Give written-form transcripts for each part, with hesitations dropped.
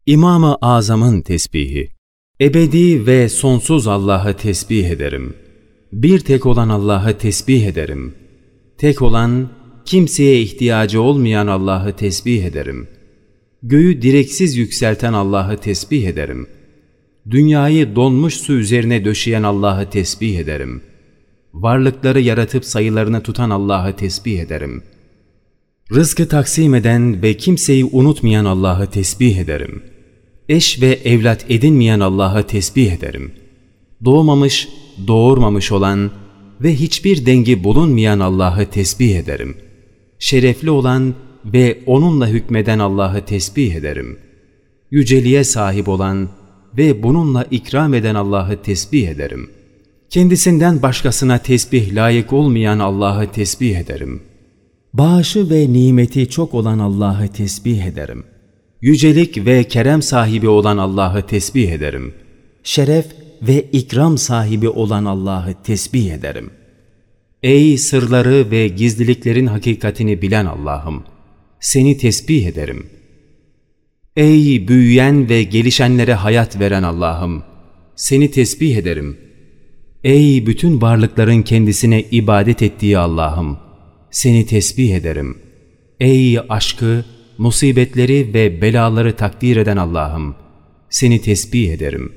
İmam-ı Azam'ın tesbihi. Ebedi ve sonsuz Allah'ı tesbih ederim. Bir tek olan Allah'ı tesbih ederim. Tek olan, kimseye ihtiyacı olmayan Allah'ı tesbih ederim. Göğü direksiz yükselten Allah'ı tesbih ederim. Dünyayı donmuş su üzerine döşeyen Allah'ı tesbih ederim. Varlıkları yaratıp sayılarını tutan Allah'ı tesbih ederim. Rızkı taksim eden ve kimseyi unutmayan Allah'ı tesbih ederim. Eş ve evlat edinmeyen Allah'ı tesbih ederim. Doğmamış, doğurmamış olan ve hiçbir dengi bulunmayan Allah'ı tesbih ederim. Şerefli olan ve onunla hükmeden Allah'ı tesbih ederim. Yüceliğe sahip olan ve bununla ikram eden Allah'ı tesbih ederim. Kendisinden başkasına tesbih layık olmayan Allah'ı tesbih ederim. Bağışı ve nimeti çok olan Allah'ı tesbih ederim. Yücelik ve kerem sahibi olan Allah'ı tesbih ederim. Şeref ve ikram sahibi olan Allah'ı tesbih ederim. Ey sırları ve gizliliklerin hakikatini bilen Allah'ım! Seni tesbih ederim. Ey büyüyen ve gelişenlere hayat veren Allah'ım! Seni tesbih ederim. Ey bütün varlıkların kendisine ibadet ettiği Allah'ım! Seni tesbih ederim. Ey aşkı, musibetleri ve belaları takdir eden Allah'ım! Seni tesbih ederim.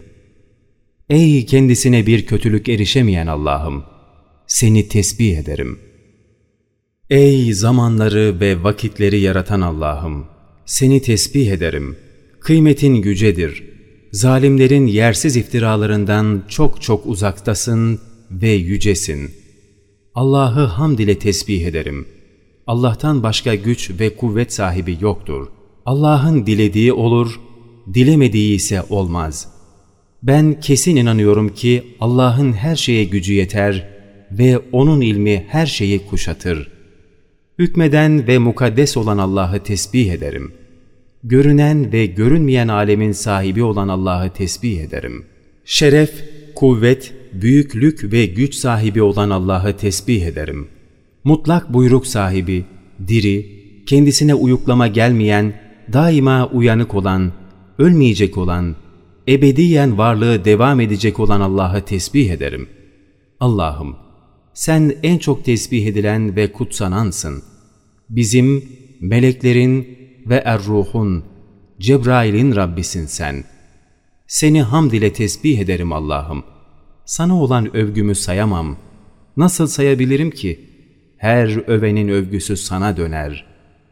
Ey kendisine bir kötülük erişemeyen Allah'ım! Seni tesbih ederim. Ey zamanları ve vakitleri yaratan Allah'ım! Seni tesbih ederim. Kıymetin yücedir. Zalimlerin yersiz iftiralarından çok çok uzaktasın ve yücesin. Allah'ı hamd ile tesbih ederim. Allah'tan başka güç ve kuvvet sahibi yoktur. Allah'ın dilediği olur, dilemediği ise olmaz. Ben kesin inanıyorum ki Allah'ın her şeye gücü yeter ve O'nun ilmi her şeyi kuşatır. Hükmeden ve mukaddes olan Allah'ı tesbih ederim. Görünen ve görünmeyen alemin sahibi olan Allah'ı tesbih ederim. Şeref, kuvvet, büyüklük ve güç sahibi olan Allah'ı tesbih ederim. Mutlak buyruk sahibi, diri, kendisine uyuklama gelmeyen, daima uyanık olan, ölmeyecek olan, ebediyen varlığı devam edecek olan Allah'ı tesbih ederim. Allah'ım, sen en çok tesbih edilen ve kutsanansın. Bizim, meleklerin ve er-ruhun, Cebrail'in Rabbisin sen. Seni hamd ile tesbih ederim Allah'ım. Sana olan övgümü sayamam. Nasıl sayabilirim ki? Her övenin övgüsü sana döner.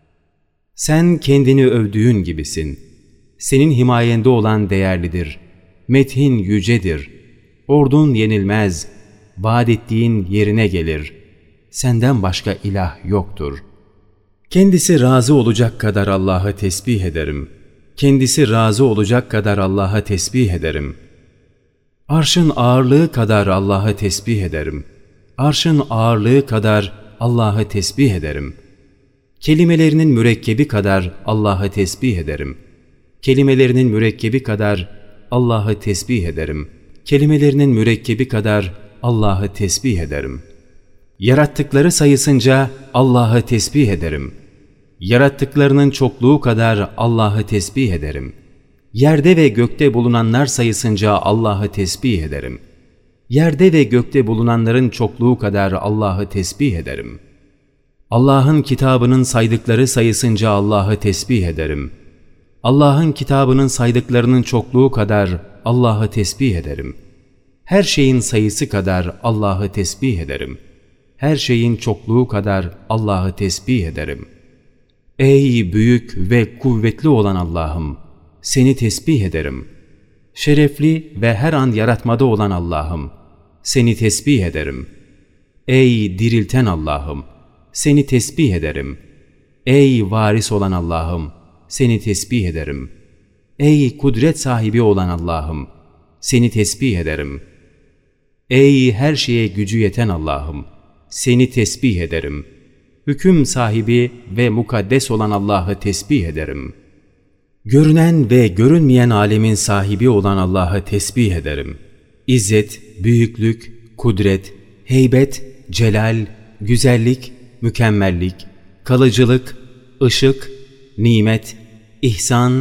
Sen kendini övdüğün gibisin. Senin himayende olan değerlidir. Methin yücedir. Ordun yenilmez. Vaat ettiğin yerine gelir. Senden başka ilah yoktur. Kendisi razı olacak kadar Allah'ı tesbih ederim. Kendisi razı olacak kadar Allah'ı tesbih ederim. Arşın ağırlığı kadar Allah'ı tesbih ederim. Arşın ağırlığı kadar Allah'ı tesbih ederim. Kelimelerinin mürekkebi kadar Allah'ı tesbih ederim. Kelimelerinin mürekkebi kadar Allah'ı tesbih ederim. Kelimelerinin mürekkebi kadar Allah'ı tesbih ederim. Yarattıkları sayısınca Allah'ı tesbih ederim. Yarattıklarının çokluğu kadar Allah'ı tesbih ederim. Yerde ve gökte bulunanlar sayısınca Allah'ı tesbih ederim. Yerde ve gökte bulunanların çokluğu kadar Allah'ı tesbih ederim. Allah'ın kitabının saydıkları sayısınca Allah'ı tesbih ederim. Allah'ın kitabının saydıklarının çokluğu kadar Allah'ı tesbih ederim. Her şeyin sayısı kadar Allah'ı tesbih ederim. Her şeyin çokluğu kadar Allah'ı tesbih ederim. Ey büyük ve kuvvetli olan Allah'ım! Seni tesbih ederim. Şerefli ve her an yaratmada olan Allah'ım! Seni tesbih ederim. Ey dirilten Allah'ım! Seni tesbih ederim. Ey varis olan Allah'ım! Seni tesbih ederim. Ey kudret sahibi olan Allah'ım! Seni tesbih ederim. Ey her şeye gücü yeten Allah'ım! Seni tesbih ederim. Hüküm sahibi ve mukaddes olan Allah'ı tesbih ederim. Görünen ve görünmeyen alemin sahibi olan Allah'ı tesbih ederim. İzzet, büyüklük, kudret, heybet, celal, güzellik, mükemmellik, kalıcılık, ışık, nimet, ihsan,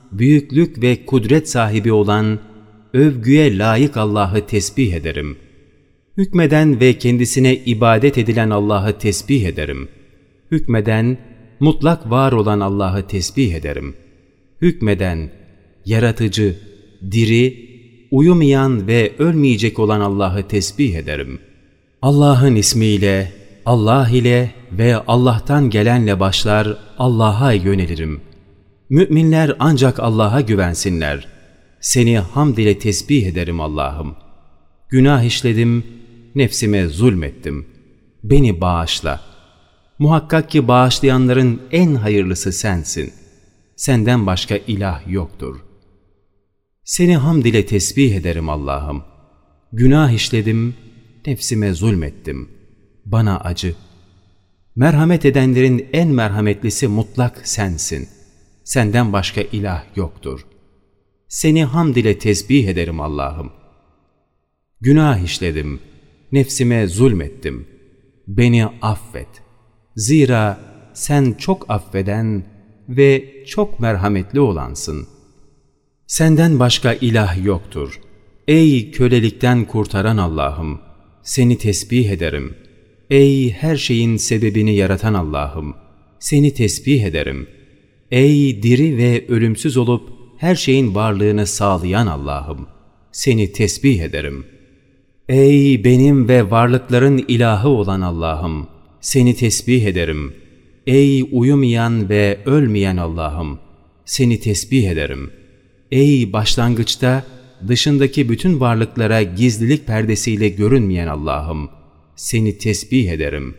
büyüklük ve kudret sahibi olan, övgüye layık Allah'ı tesbih ederim. Hükmeden ve kendisine ibadet edilen Allah'ı tesbih ederim. Hükmeden, mutlak var olan Allah'ı tesbih ederim. Hükmeden, yaratıcı, diri, uyumayan ve ölmeyecek olan Allah'ı tesbih ederim. Allah'ın ismiyle, Allah ile ve Allah'tan gelenle başlar Allah'a yönelirim. Müminler ancak Allah'a güvensinler. Seni hamd ile tesbih ederim Allah'ım. Günah işledim, nefsime zulmettim. Beni bağışla. Muhakkak ki bağışlayanların en hayırlısı sensin. Senden başka ilah yoktur. Seni hamd ile tesbih ederim Allah'ım. Günah işledim, nefsime zulmettim. Bana acı. Merhamet edenlerin en merhametlisi mutlak sensin. Senden başka ilah yoktur. Seni hamd ile tesbih ederim Allah'ım. Günah işledim, nefsime zulmettim. Beni affet. Zira sen çok affeden ve çok merhametli olansın. Senden başka ilah yoktur. Ey kölelikten kurtaran Allah'ım, seni tesbih ederim. Ey her şeyin sebebini yaratan Allah'ım, seni tesbih ederim. Ey diri ve ölümsüz olup her şeyin varlığını sağlayan Allah'ım, seni tesbih ederim. Ey benim ve varlıkların ilahı olan Allah'ım, seni tesbih ederim. Ey uyumayan ve ölmeyen Allah'ım, seni tesbih ederim. Ey başlangıçta dışındaki bütün varlıklara gizlilik perdesiyle görünmeyen Allah'ım, seni tesbih ederim.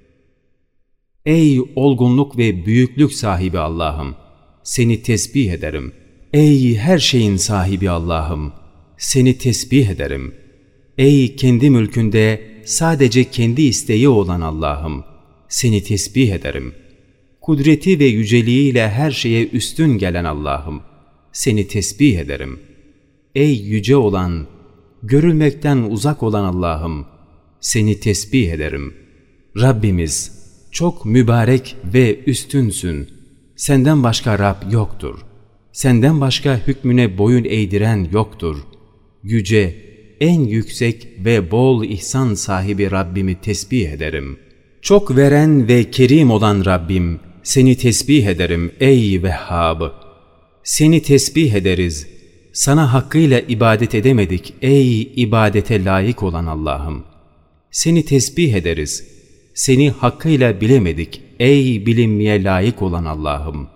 Ey olgunluk ve büyüklük sahibi Allah'ım, seni tesbih ederim. Ey her şeyin sahibi Allah'ım, seni tesbih ederim. Ey kendi mülkünde sadece kendi isteği olan Allah'ım, seni tesbih ederim. Kudreti ve yüceliğiyle her şeye üstün gelen Allah'ım, seni tesbih ederim. Ey yüce olan, görülmekten uzak olan Allah'ım, seni tesbih ederim. Rabbimiz, çok mübarek ve üstünsün. Senden başka Rab yoktur. Senden başka hükmüne boyun eğdiren yoktur. Yüce, en yüksek ve bol ihsan sahibi Rabbimi tesbih ederim. Çok veren ve kerim olan Rabbim, seni tesbih ederim ey Vehhab. Seni tesbih ederiz. Sana hakkıyla ibadet edemedik ey ibadete layık olan Allah'ım. Seni tesbih ederiz. Seni hakkıyla bilemedik ey bilinmeye layık olan Allah'ım.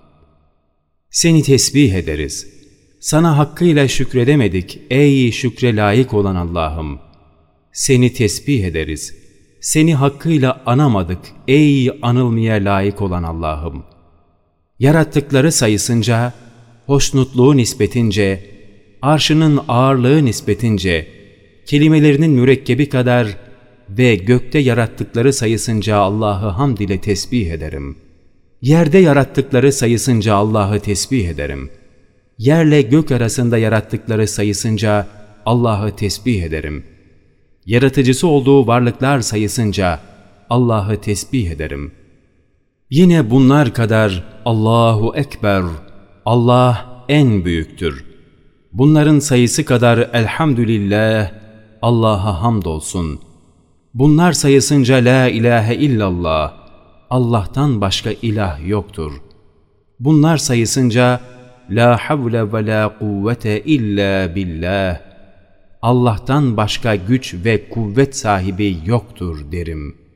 Seni tesbih ederiz. Sana hakkıyla şükredemedik ey şükre layık olan Allah'ım. Seni tesbih ederiz. Seni hakkıyla anamadık ey anılmaya layık olan Allah'ım. Yarattıkları sayısınca, hoşnutluğu nispetince, arşının ağırlığı nispetince, kelimelerinin mürekkebi kadar ve gökte yarattıkları sayısınca Allah'ı hamd ile tesbih ederim. Yerde yarattıkları sayısınca Allah'ı tesbih ederim. Yerle gök arasında yarattıkları sayısınca Allah'ı tesbih ederim. Yaratıcısı olduğu varlıklar sayısınca Allah'ı tesbih ederim. Yine bunlar kadar Allahu Ekber, Allah en büyüktür. Bunların sayısı kadar elhamdülillah, Allah'a hamdolsun. Bunlar sayısınca la ilahe illallah, Allah'tan başka ilah yoktur. Bunlar sayısınca la havle ve la kuvvete illa billah, Allah'tan başka güç ve kuvvet sahibi yoktur derim.